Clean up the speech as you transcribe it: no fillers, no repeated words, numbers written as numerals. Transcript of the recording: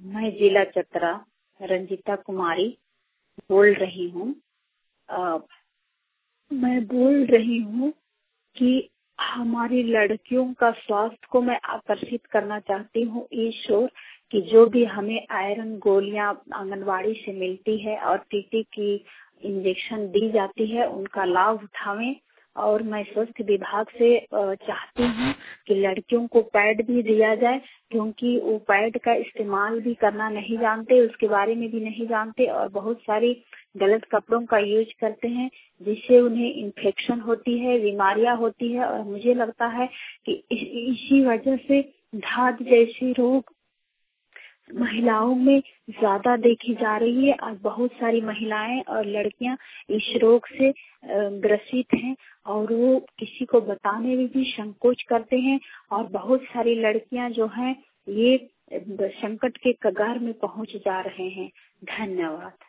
मैं जिला चतरा रंजिता कुमारी बोल रही हूँ। मैं बोल रही हूँ कि हमारी लड़कियों का स्वास्थ्य को मैं आकर्षित करना चाहती हूँ ईश्वर कि जो भी हमें आयरन गोलियां आंगनवाड़ी से मिलती है और टीटी की इंजेक्शन दी जाती है उनका लाभ उठावें। और मैं स्वास्थ्य विभाग से चाहती हूँ कि लड़कियों को पैड भी दिया जाए, क्योंकि वो पैड का इस्तेमाल भी करना नहीं जानते, उसके बारे में भी नहीं जानते और बहुत सारी गलत कपड़ों का यूज करते हैं जिससे उन्हें इन्फेक्शन होती है, बीमारियां होती है। और मुझे लगता है कि इसी वजह से धात जैसी रोग महिलाओं में ज्यादा देखी जा रही है और बहुत सारी महिलाएं और लड़कियां इस रोग से ग्रसित हैं और वो किसी को बताने में भी संकोच करते हैं और बहुत सारी लड़कियां जो हैं ये संकट के कगार में पहुंच जा रहे हैं। धन्यवाद।